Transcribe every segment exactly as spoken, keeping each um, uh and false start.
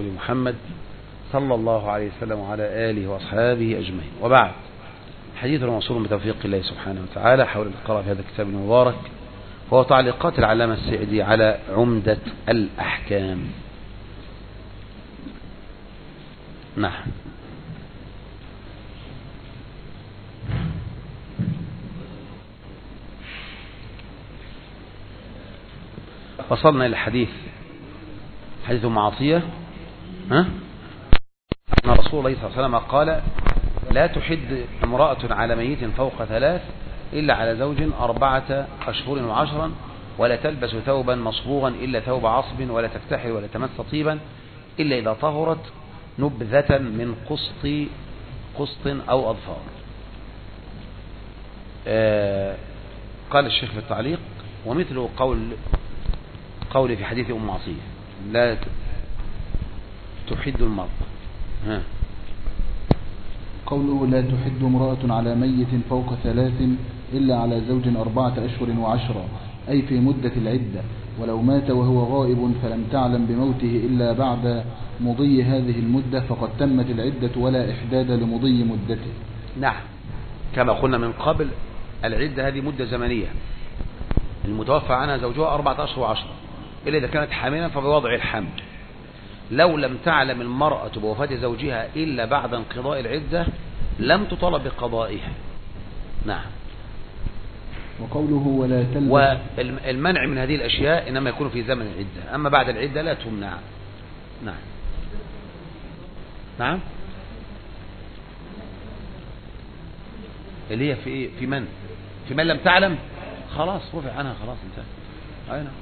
النبي محمد صلى الله عليه وسلم وعلى آله وأصحابه أجمعين. وبعد، حديث موصول بتوفيق الله سبحانه وتعالى حول القراءة في هذا الكتاب المبارك، وهو تعليقات العلامة السعدي على عمدة الأحكام. نعم. وصلنا إلى الحديث حديث معصية، ها؟ أن رسول الله صلى الله عليه وسلم قال: لا تحد امرأة على ميت فوق ثلاث إلا على زوج أربعة أشهر وعشرا، ولا تلبس ثوبا مصبوغا إلا ثوب عصب، ولا تفتحل ولا تمس طيبا إلا إذا طهرت نبذة من قسط قسط أو أظفار. آه قال الشيخ في التعليق: ومثله قول قولي في حديث أم عصية: لا تحد المرأة. ها. قوله: لا تحد امرأة على ميت فوق ثلاث إلا على زوج أربعة أشهر وعشرة، أي في مدة العدة، ولو مات وهو غائب فلم تعلم بموته إلا بعد مضي هذه المدة فقد تمت العدة ولا إحداد لمضي مدته. نعم، كما قلنا من قبل، العدة هذه مدة زمنية المتوفى عنها زوجها أربعة أشهر وعشرة، إلا إذا كانت حاملا فبوضع الحمل. لو لم تعلم المرأة بوفاة زوجها إلا بعد انقضاء العدة لم تطالب بقضائها. نعم. وقوله: ولا تلبس، والمنع من هذه الأشياء إنما يكون في زمن العدة، أما بعد العدة لا تمنع. نعم. نعم. اللي هي في إيه؟ في من في من لم تعلم، خلاص رفع عنها، خلاص انتهى. أين؟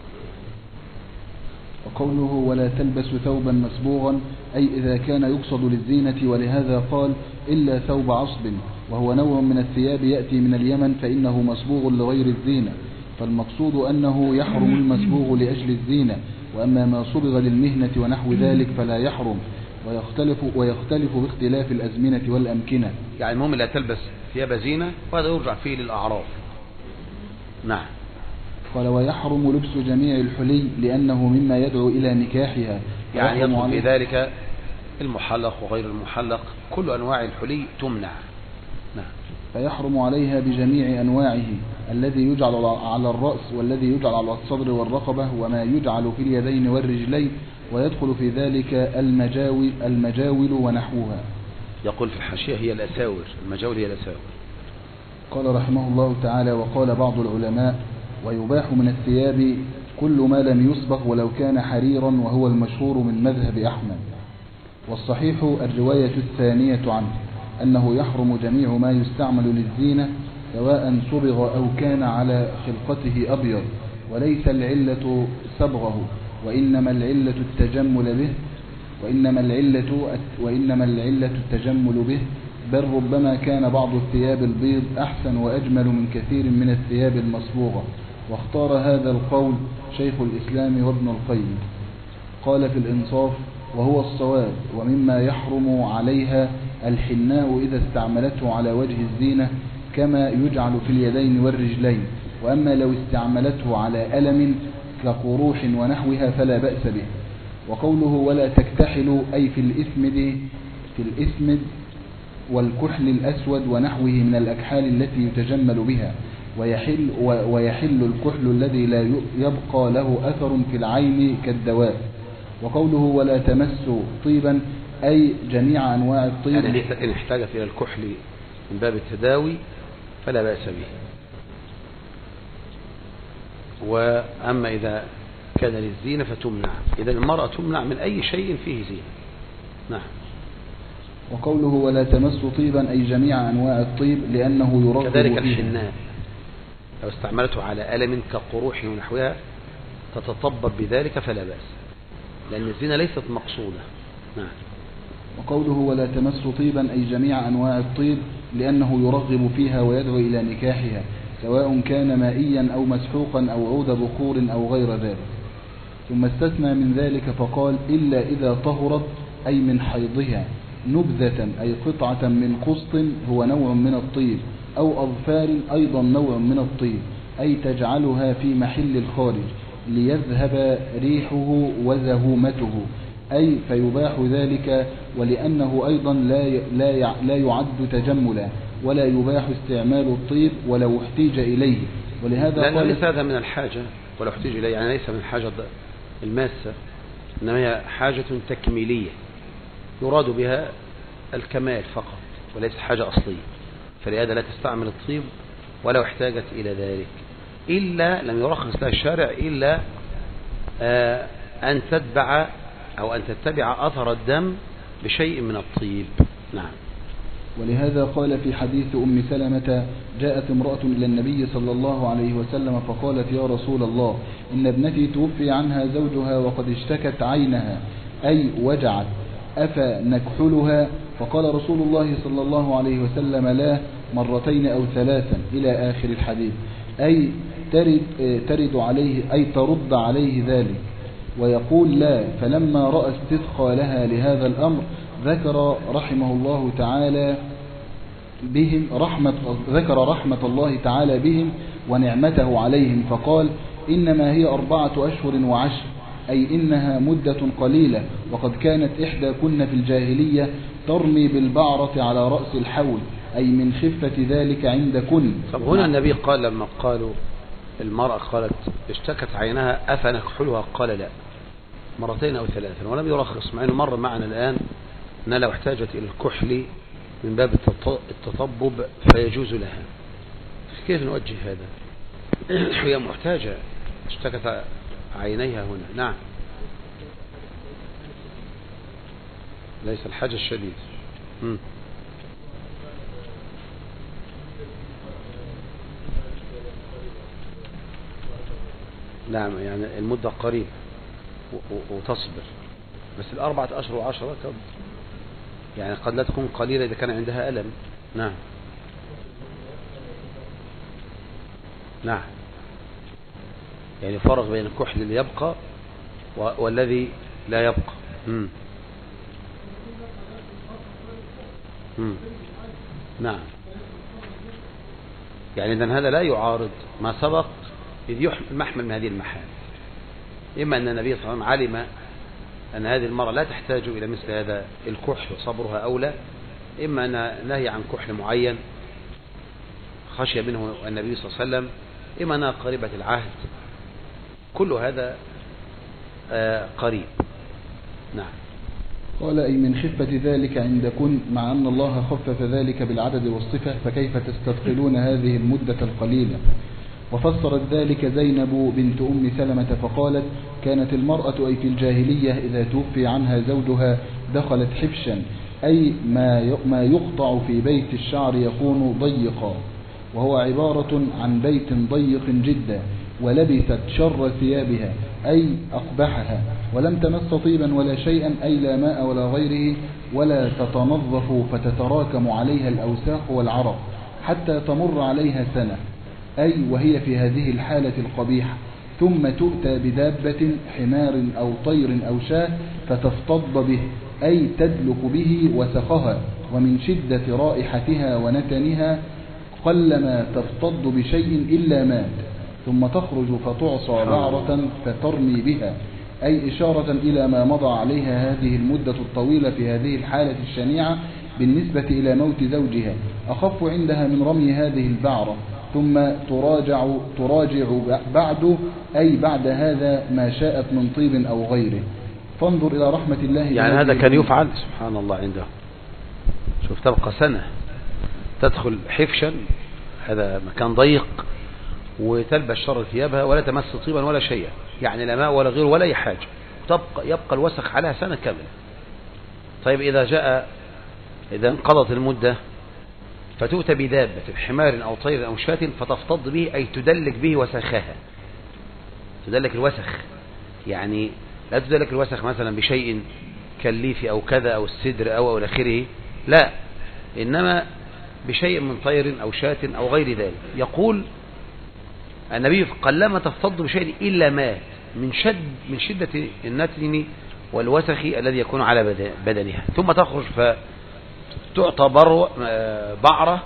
وقوله: ولا تلبس ثوبا مسبوغا، أي إذا كان يقصد للزينة، ولهذا قال: إلا ثوب عصب، وهو نوع من الثياب يأتي من اليمن فإنه مسبوغ لغير الزينة، فالمقصود أنه يحرم المسبوغ لأجل الزينة، وأما ما صبغ للمهنة ونحو ذلك فلا يحرم، ويختلف, ويختلف باختلاف الأزمنة والأمكنة. يعني المهم لا تلبس ثياب زينة، وهذا يرجع فيه للأعراف. نعم. قال: ويحرم لبس جميع الحلي لأنه مما يدعو إلى نكاحها، يعني يدخل في ذلك المحلق وغير المحلق، كل أنواع الحلي تمنع. نعم. فيحرم عليها بجميع أنواعه، الذي يجعل على الرأس والذي يجعل على الصدر والرقبة وما يجعل في اليدين والرجلين، ويدخل في ذلك المجاول, المجاول ونحوها. يقول في الحاشية: هي الأساور، المجاول هي الأساور. قال رحمه الله تعالى: وقال بعض العلماء: ويباح من الثياب كل ما لم يصبغ ولو كان حريرا، وهو المشهور من مذهب أحمد. والصحيح الرواية الثانية عنه، أنه يحرم جميع ما يستعمل للزينة سواء صبغ أو كان على خلقته أبيض، وليس العلة صبغه، وإنما العلة التجمل به وإنما العلة وإنما العلة التجمل به بل ربما كان بعض الثياب البيض أحسن وأجمل من كثير من الثياب المصبوغة. واختار هذا القول شيخ الإسلام وابن القيم. قال في الإنصاف: وهو الصواب، ومما يحرم عليها الحناء إذا استعملته على وجه الزينة كما يجعل في اليدين والرجلين، وأما لو استعملته على ألم كقروح ونحوها فلا بأس به. وقوله: ولا تكتحل، أي في الإثمد في الإثمد والكحل الأسود ونحوه من الأكحال التي يتجمل بها، ويحل, ويحل الكحل الذي لا يبقى له أثر في العين كالدواء. وقوله: ولا تمس طيبا، أي جميع أنواع الطيب، يعني إن احتاجت إلى الكحل من باب التداوي فلا بأس به، وأما إذا كان للزينة فتمنع. إذا المرأة تمنع من أي شيء فيه زينة. نعم. وقوله: ولا تمس طيبا، أي جميع أنواع الطيب لأنه يرغب كذلك الحناء لو استعملته على ألم كقروح ونحوها تتطبب بذلك فلا بأس، لأن الزينة ليست مقصودة. نعم. وقوله: ولا تمس طيبا، أي جميع أنواع الطيب لأنه يرغب فيها ويدعو إلى نكاحها، سواء كان مائيا أو مسحوقا أو عود بخور أو غير ذلك. ثم استثنى من ذلك فقال: إلا إذا طهرت، أي من حيضها، نبذة، أي قطعة من قسط هو نوع من الطيب، أو أظفار أيضا نوع من الطيب، أي تجعلها في محل الخارج ليذهب ريحه وزهومته، أي فيباح ذلك، ولأنه أيضا لا لا لا يعد تجملا، ولا يباح استعمال الطيب ولو احتيج إليه. ولهذا لأنه قال ليس هذا من الحاجة ولو احتيج إليه، يعني ليس من الحاجة الماسة، إنما هي حاجة تكميلية يراد بها الكمال فقط وليس حاجة أصلية، فلهذا لا تستعمل الطيب ولو احتاجت إلى ذلك، إلا لم يرخص لها الشارع إلا آه أن تتبع أو أن تتبع أثر الدم بشيء من الطيب. نعم. ولهذا قال في حديث أم سلمة: جاءت امرأة إلى النبي صلى الله عليه وسلم فقالت: يا رسول الله، إن ابنتي توفي عنها زوجها وقد اشتكت عينها، أي وجعت، أفنكحلها؟ فقال رسول الله صلى الله عليه وسلم: لا، مرتين أو ثلاثا، إلى آخر الحديث، أي ترد, ترد عليه أي ترد عليه ذلك، ويقول لا. فلما رأى استثقالها لهذا الأمر ذكر رحمه الله تعالى بهم رحمة ذكر رحمة الله تعالى بهم ونعمته عليهم، فقال: إنما هي أربعة أشهر وعشر، أي إنها مدة قليلة، وقد كانت إحدى كن في الجاهلية ترمي بالبعرة على رأس الحول، أي من خفة ذلك عند كن. طب هنا النبي قال لما قالوا المرأة قالت اشتكت عينها أفنكحلها، قال لا، مرتين أو ثلاثا، ولم يرخص، مع أنه مر معنا الآن أنها لو احتاجت إلى الكحل من باب التطبب فيجوز لها. كيف نوجه هذا؟ هي محتاجة، اشتكت عينيها هنا. نعم، ليس الحاجة الشديد. م. نعم، يعني المدة قريب وتصبر، بس الأربعة أشهر وعشرة يعني قد لا تكون قليلة إذا كان عندها ألم. نعم نعم، يعني فرق بين الكحل اللي يبقى والذي لا يبقى. مم. مم. نعم، يعني إذن هذا لا يعارض ما سبق، إذ يحمل محمل من هذه المحال، إما أن النبي صلى الله عليه وسلم علم أن هذه المرأة لا تحتاج إلى مثل هذا الكحل وصبرها أولى، إما أن نهي عن كحل معين خشي منه النبي صلى الله عليه وسلم، إما أنها قريبة العهد، كل هذا قريب. نعم. قال: أي من خفة ذلك عند كن، مع أن الله خفف ذلك بالعدد والصفة، فكيف تستثقلون هذه المدة القليلة؟ وفسرت ذلك زينب بنت أم سلمة فقالت: كانت المرأة أي في الجاهلية إذا توفي عنها زوجها دخلت حفشا، أي ما يقطع في بيت الشعر يكون ضيقا، وهو عبارة عن بيت ضيق جدا، ولبست شر ثيابها، أي أقبحها، ولم تمس طيبا ولا شيئا، أي لا ماء ولا غيره، ولا تتنظف فتتراكم عليها الأوساخ والعرق حتى تمر عليها سنة، أي وهي في هذه الحالة القبيحة، ثم تؤتى بدابة حمار أو طير أو شاة فتفتض به، أي تدلك به وسخها، ومن شدة رائحتها ونتنها قلما تفتض بشيء إلا مات، ثم تخرج فتعصى بعرة فترمي بها، أي إشارة إلى ما مضى عليها هذه المدة الطويلة في هذه الحالة الشنيعة بالنسبة إلى موت زوجها، أخف عندها من رمي هذه البعرة، ثم تراجع, تراجع بعد، أي بعد هذا ما شاءت من طيب أو غيره. فانظر إلى رحمة الله. يعني هذا كان يفعل سبحان الله عنده. شوف، تبقى سنة تدخل حفشا، هذا مكان ضيق، وتلبس شر ثيابها ولا تمس طيبا ولا شيء، يعني لا ماء ولا غيره ولا أي حاجة، تبقى يبقى الوسخ عليها سنة كاملة. طيب إذا جاء إذا انقضت المدة فتؤتى بدابة حمار أو طير أو شاة فتفتض به، أي تدلك به وسخها، تدلك الوسخ، يعني لا تدلك الوسخ مثلا بشيء كالليف أو كذا أو السدر أو أو آخره، لا، إنما بشيء من طير أو شاة أو غير ذلك. يقول النبي: قلما تفتض بشيء إلا مات، من شد من شدة النتن والوسخ الذي يكون على بدنها، ثم تخرج فتعطى بعرة،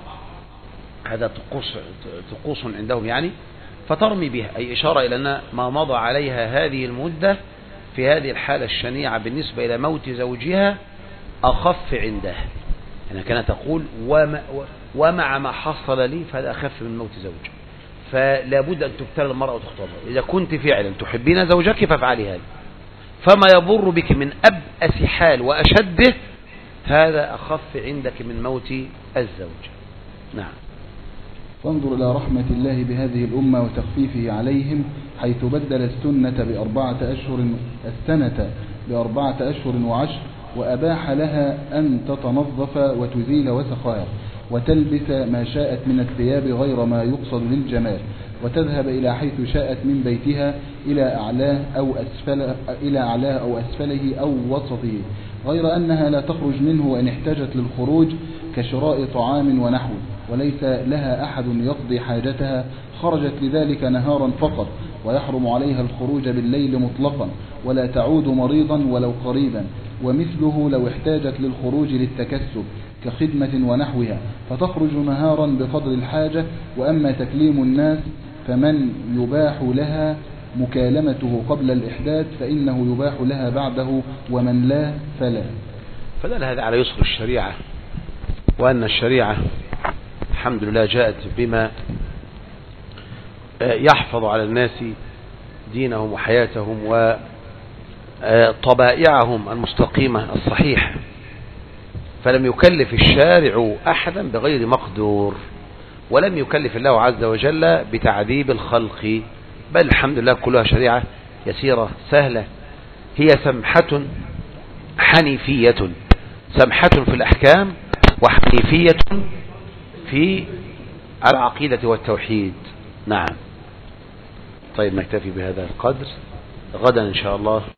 هذا طقوس طقوس عندهم يعني، فترمي بها، أي إشارة إلى أن ما مضى عليها هذه المدة في هذه الحالة الشنيعة بالنسبة إلى موت زوجها أخف عندها. يعني كانت تقول ومع ما حصل لي فهذا أخف من موت زوجي. فلا بد أن تبتلى المرأة وتختبر. إذا كنت فعلا تحبين زوجك فافعلي هذا، فما يضر بك من أبأس حال وأشده هذا أخف عندك من موت الزوج. نعم. فانظر إلى رحمة الله بهذه الأمة وتخفيفه عليهم، حيث بدل السنة بأربعة أشهر السنة بأربعة أشهر وعشر، وأباح لها أن تتنظف وتزيل وسخها وتلبس ما شاءت من الثياب غير ما يقصد للجمال، وتذهب إلى حيث شاءت من بيتها إلى أعلاه أو أسفله إلى أعلاه أو أسفله أو وسطه، غير أنها لا تخرج منه وإن احتاجت للخروج كشراء طعام ونحوه، وليس لها أحد يقضي حاجتها، خرجت لذلك نهارا فقط، ويحرم عليها الخروج بالليل مطلقا، ولا تعود مريضا ولو قريبا، ومثله لو احتاجت للخروج للتكسب كخدمة ونحوها فتخرج نهارا بقدر الحاجة. وأما تكليم الناس فمن يباح لها مكالمته قبل الإحداث فإنه يباح لها بعده، ومن لا فلا. فدل هذا على يسر الشريعة، وأن الشريعة الحمد لله جاءت بما يحفظ على الناس دينهم وحياتهم وطبائعهم المستقيمة الصحيحة، فلم يكلف الشارع أحدا بغير مقدور، ولم يكلف الله عز وجل بتعذيب الخلق، بل الحمد لله كلها شريعة يسيرة سهلة، هي سمحة حنيفية، سمحة في الأحكام وحنيفية في العقيدة والتوحيد. نعم. طيب نكتفي بهذا القدر، غدا إن شاء الله